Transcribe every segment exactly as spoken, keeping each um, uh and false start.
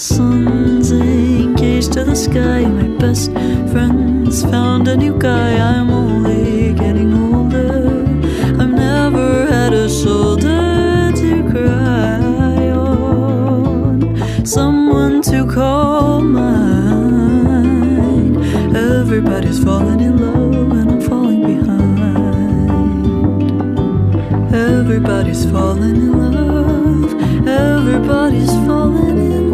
sun's engaged to the sky. My best friend's found a new guy. I'm only getting older. I've never had a shoulder to cry on, someone to call mine. Everybody's falling in love and I'm falling behind. Everybody's falling in love. Everybody's falling in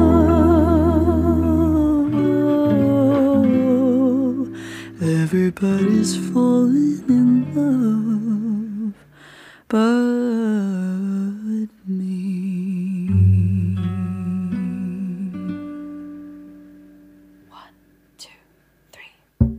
love. Everybody's falling in love but me. One, two, three.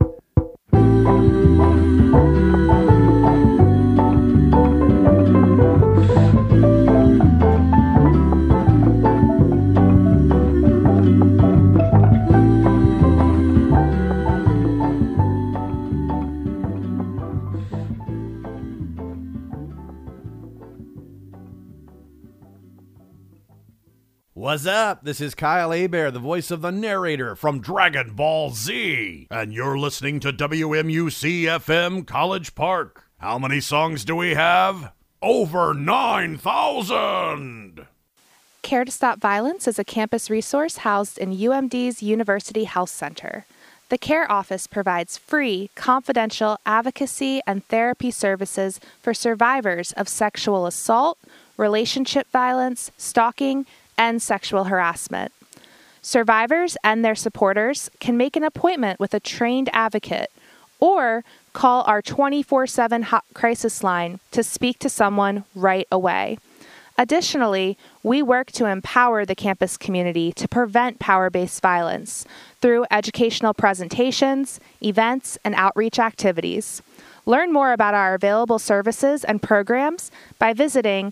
What's up? This is Kyle Hebert, the voice of the narrator from Dragon Ball Z. And you're listening to W M U C F M College Park. How many songs do we have? Over nine thousand! Care to Stop Violence is a campus resource housed in U M D's University Health Center. The CARE office provides free, confidential advocacy and therapy services for survivors of sexual assault, relationship violence, stalking, and sexual harassment. Survivors and their supporters can make an appointment with a trained advocate or call our twenty-four seven hot crisis line to speak to someone right away. Additionally, we work to empower the campus community to prevent power-based violence through educational presentations, events, and outreach activities. Learn more about our available services and programs by visiting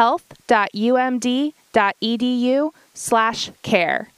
health.umd.edu slash care.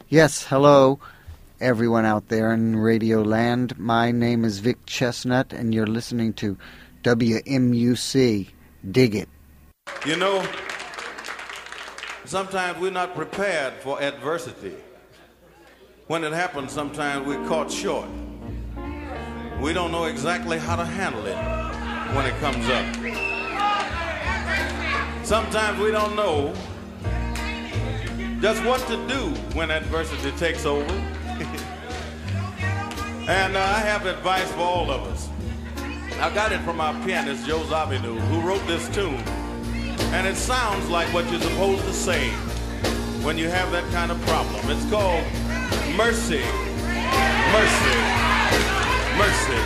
Yes, hello, everyone out there in Radio Land. My name is Vic Chestnut, and you're listening to W M U C. Dig it. You know, sometimes we're not prepared for adversity. When it happens, sometimes we're caught short. We don't know exactly how to handle it when it comes up. Sometimes we don't know just what to do when adversity takes over. And uh, I have advice for all of us. I got it from our pianist, Joe Zawinul, who wrote this tune. And it sounds like what you're supposed to say when you have that kind of problem. It's called Mercy, Mercy, Mercy.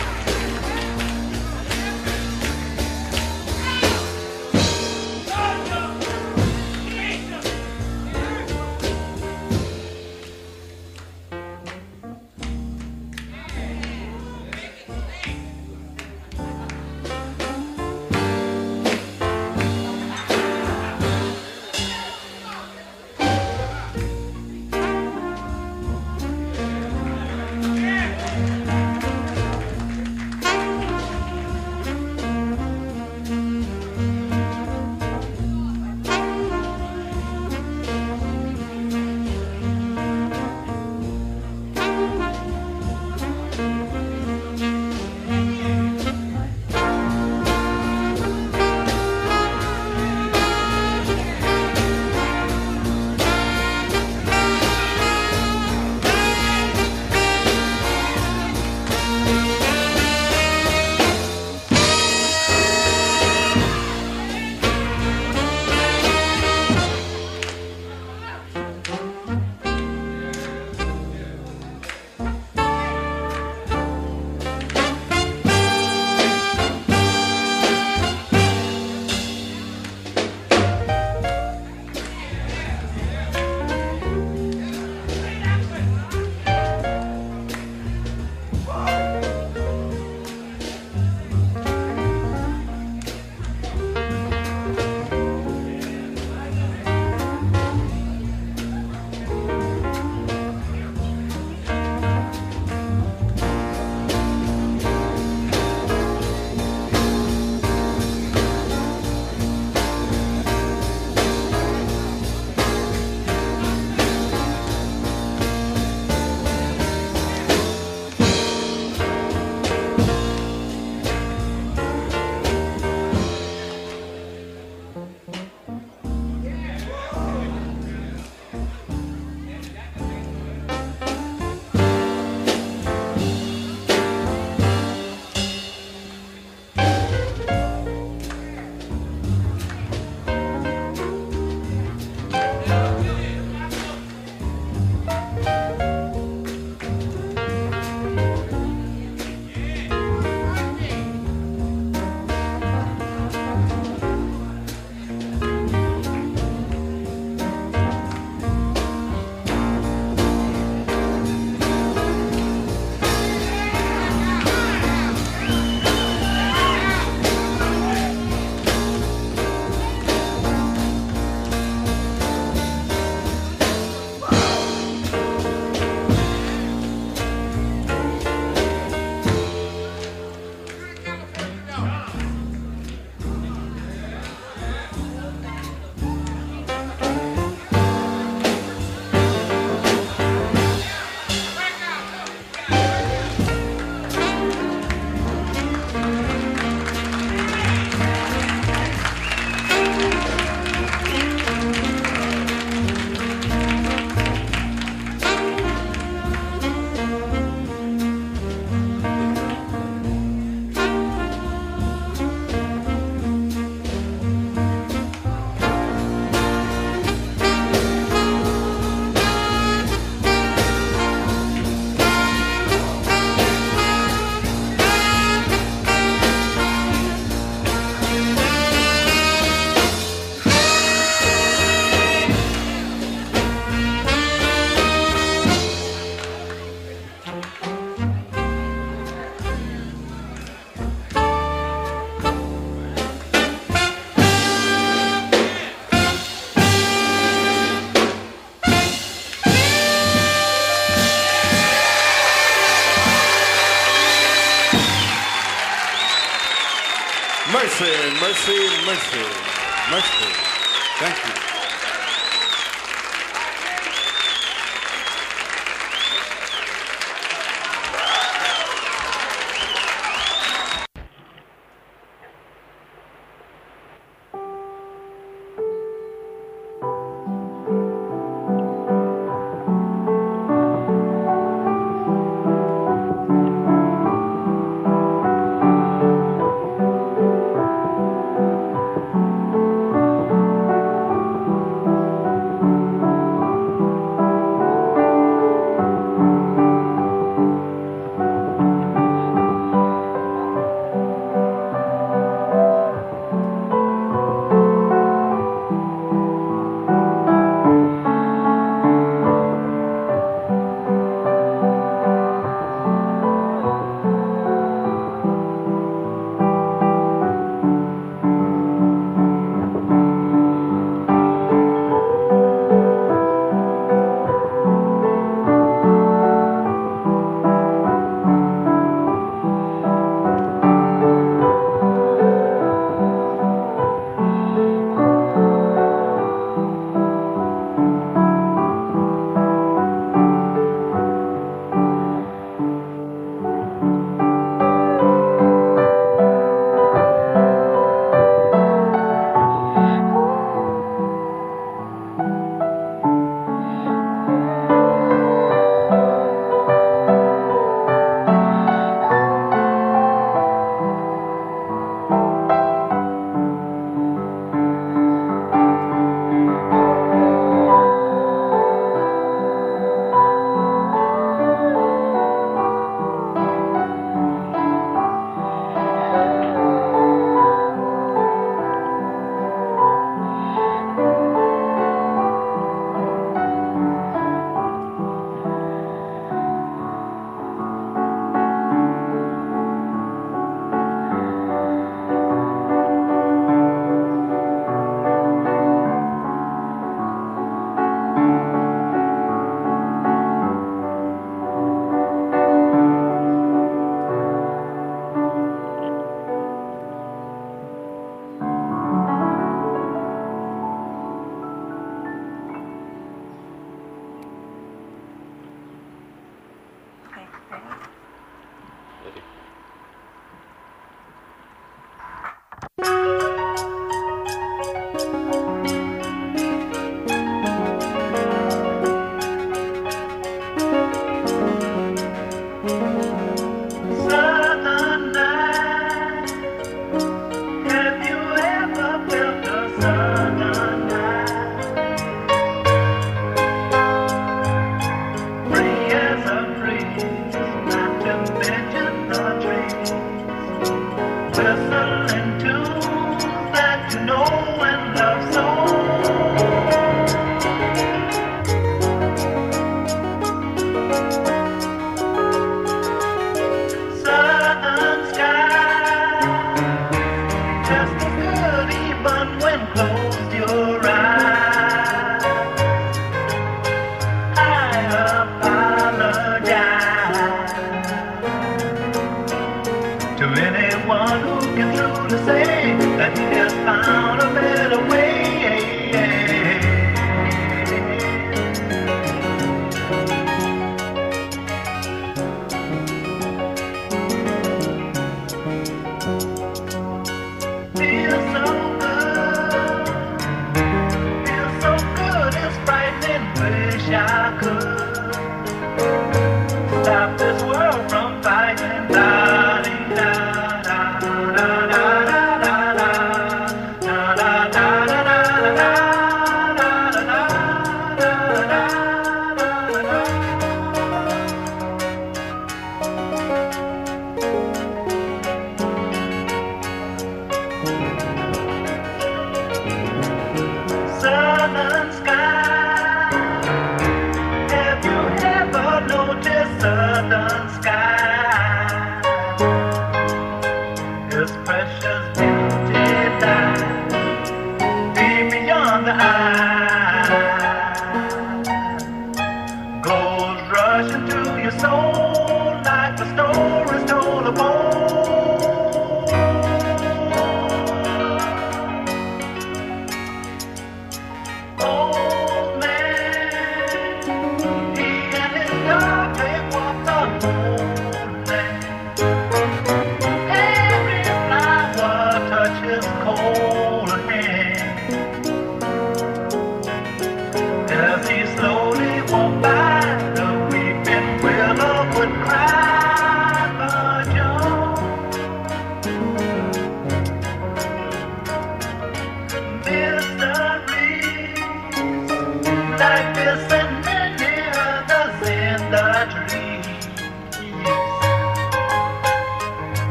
Mercy, mercy, mercy, mercy. Thank you.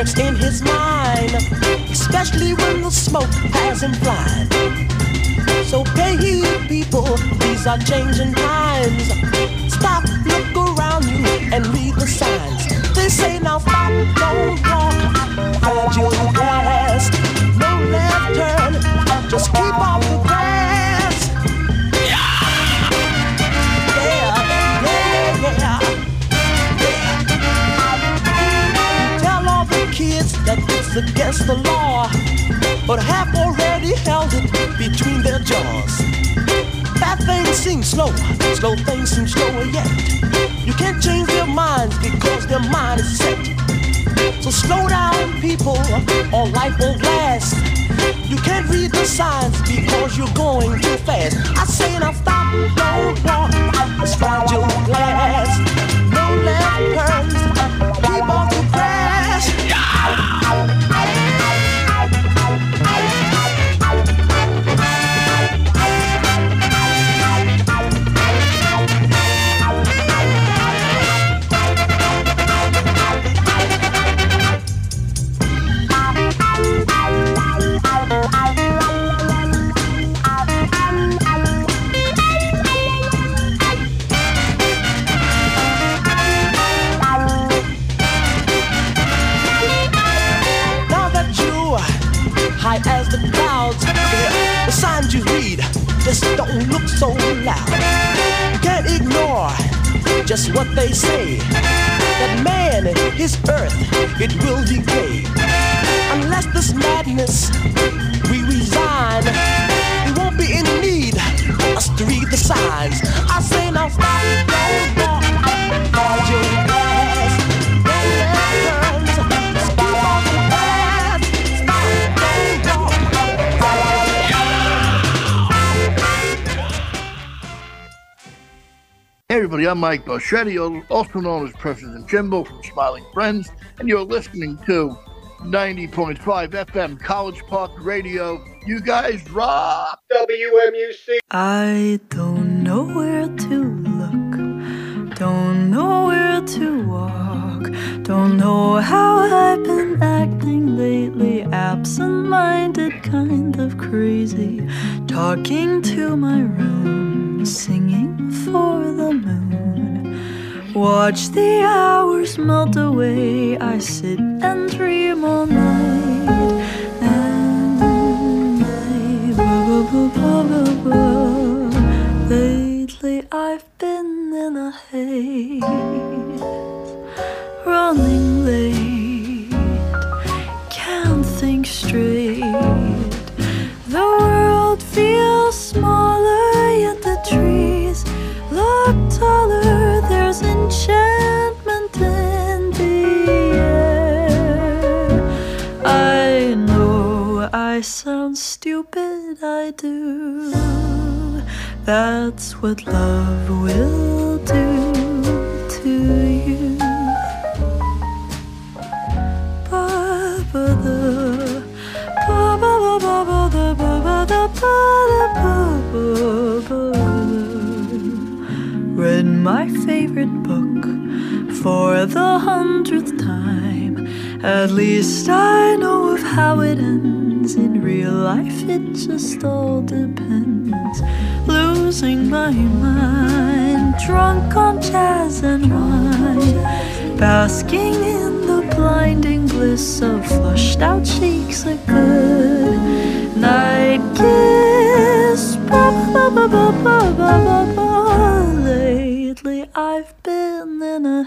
lurks in his mind, especially when the smoke has him blind. So pay heed, people, these are changing times. Stop, look around you, and read the signs. They say now stop, don't walk, fragile glass. No left turn, just keep off the grass. Yeah, yeah, yeah, yeah. Tell all the kids that it's against the law, but have already held it between their jaws. Bad things seem slow, slow things seem slower yet. You can't change their minds because their mind is set. So slow down, people, or life won't last. You can't read the signs because you're going too fast. I say now stop, don't walk, it's fragile glass. No left turns, keep off the grass. High as the clouds, yeah, the signs you read just don't look so loud. You can't ignore just what they say, that man, his earth, it will decay. Unless this madness we resign, we won't be in need of us to read the signs. I say now stop, don't walk, guard your glass. Don't let turns, stop off the path. Stop, don't walk, Hey everybody, I'm Mike Boschetti, also known as President Jimbo from Smiling Friends, and you're listening to ninety point five F M College Park Radio. You guys rock! W M U C! I don't know where to look, don't know where to walk, don't know how I've been acting lately, absent-minded, kind of crazy, talking to my room, singing for the moon. Watch the hours melt away, I sit and dream all night, and I, ba, ba, ba, ba, ba. Lately I've been in a haze, running late, can't think straight. The world feels smaller, yet the trees look taller. There's enchantment in the air. I know I sound stupid, I do. That's what love will do to you. Ba-ba-da, ba-ba-ba-ba-ba-da, ba-ba-da-ba-da-ba-ba-ba. Read my favorite book for the hundredth time. At least I know of how it ends. In real life it just all depends. Losing my mind, drunk on jazz and wine, basking in the blinding bliss of flushed out cheeks, a good night kiss. Ba-ba-ba-ba-ba-ba-ba-ba. Lately I've been in a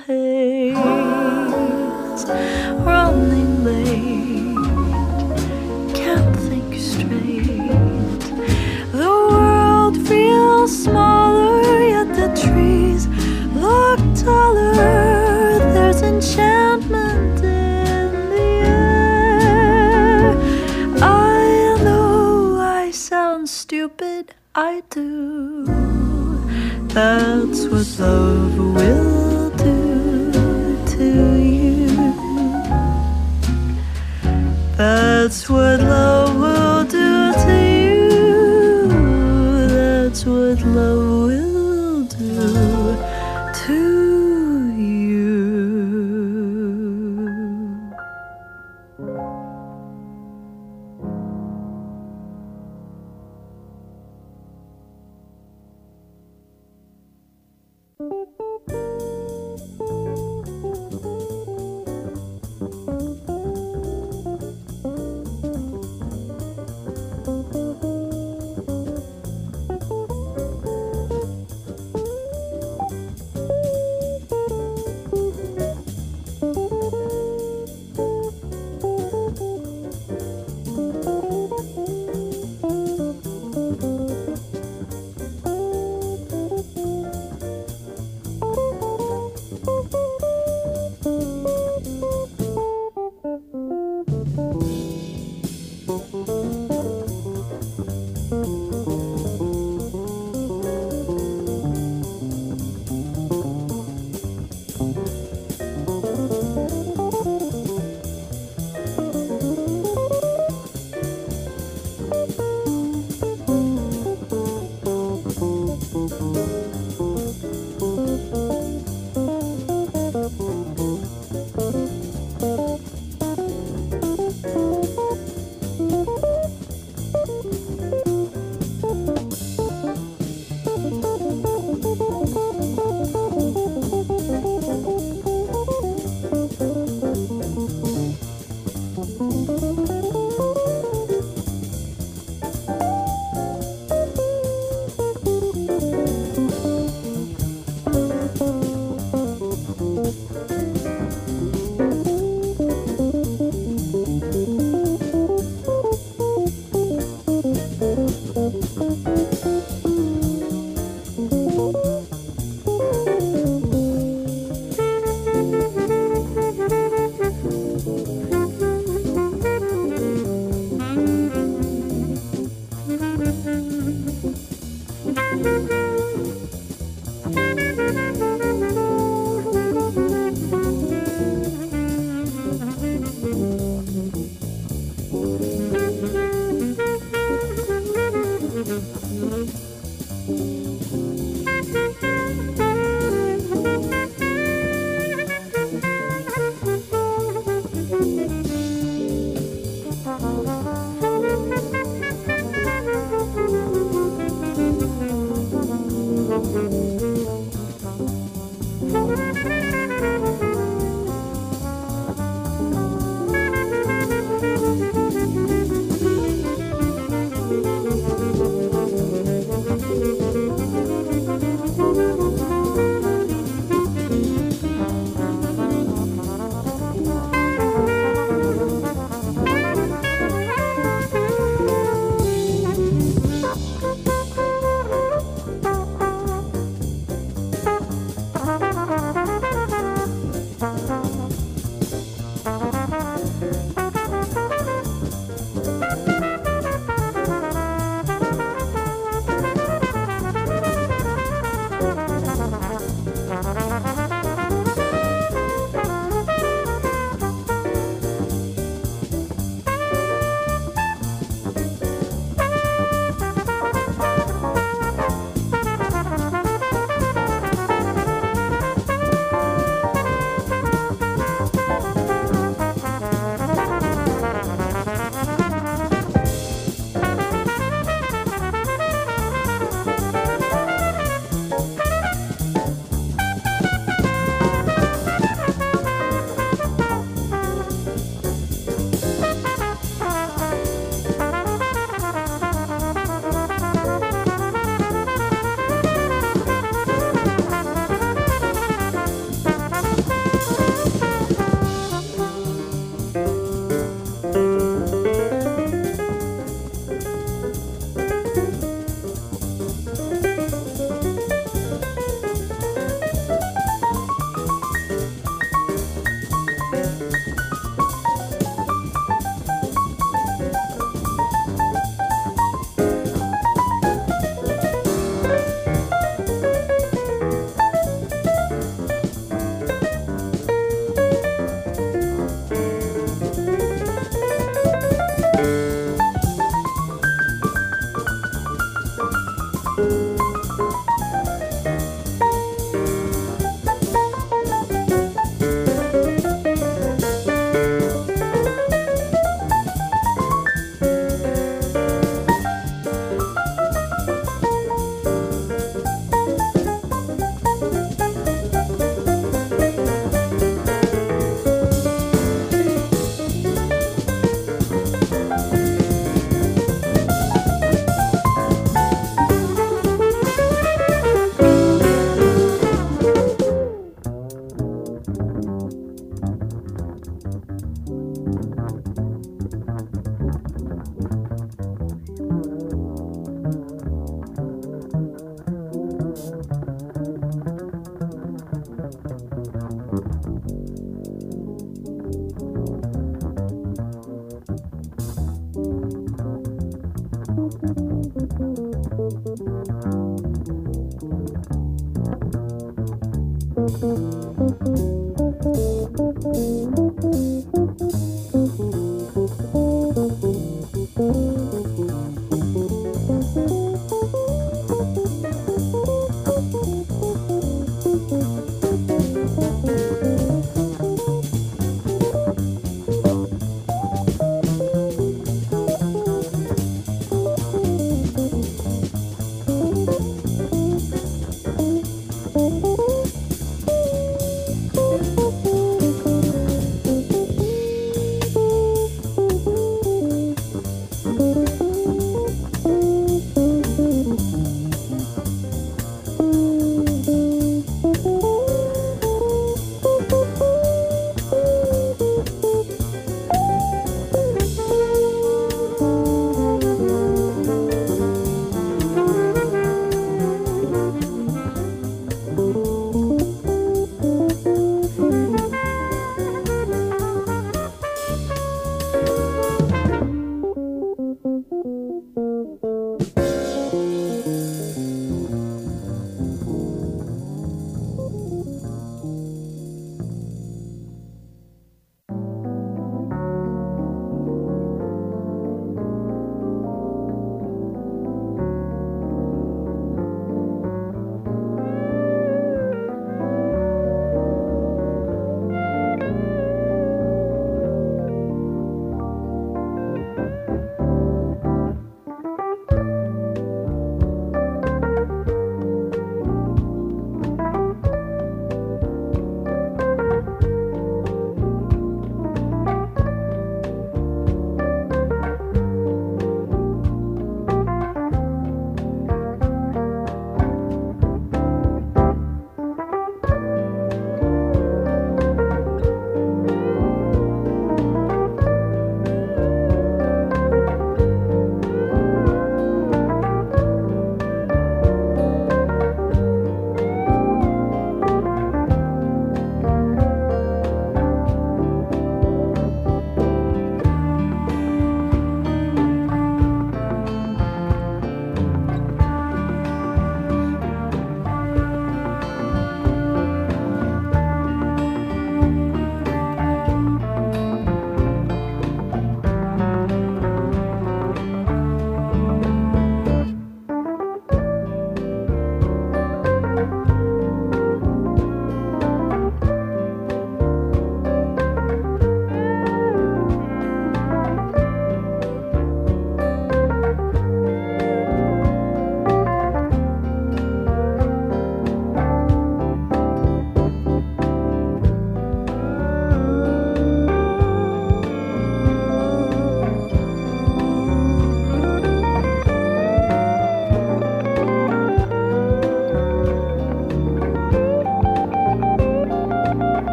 haze, running late, can't think straight. The world feels smaller, yet the trees look taller. There's enchantment in the air. I know I sound stupid, I do. That's what love will do to you. That's what love will do to you. That's what love will do to you.